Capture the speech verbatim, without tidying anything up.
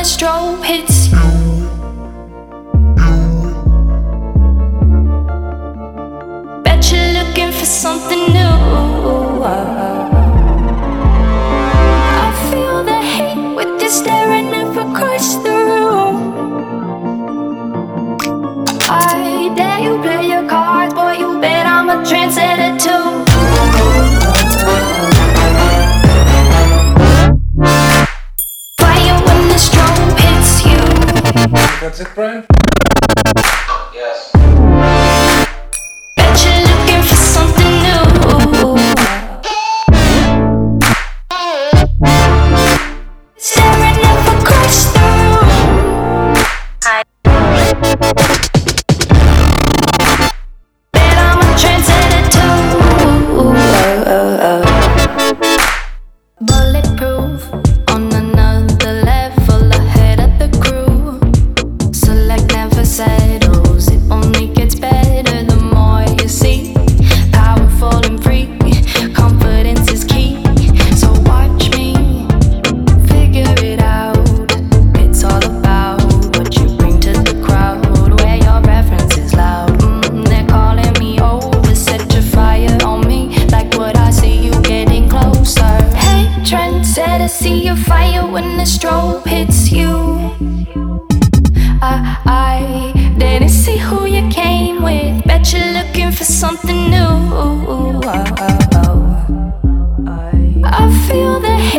strobe hits you. Bet you're looking for something new. I feel the hate with you staring up across the room. I dare you play your cards, boy, you bet I'm a trendsetter too. Fire when the strobe hits you. That's it, Brian? Yes. Bet you're looking for something new. Staring up across the room. I bet I'm a trendsetter too. Bulletproof, on another level, ahead of the crew. Select never settles, it only gets better the more you see. Powerful and free, confidence is key. So watch me figure it out. It's all about what you bring to the crowd, where your reference is loud. Mm, they're calling me over, set your fire on me, like what I see you getting closer. Hey, trendsetter, see your fire when the strobe hits you. I, I didn't see who you came with. Bet you're looking for something new. I feel the hate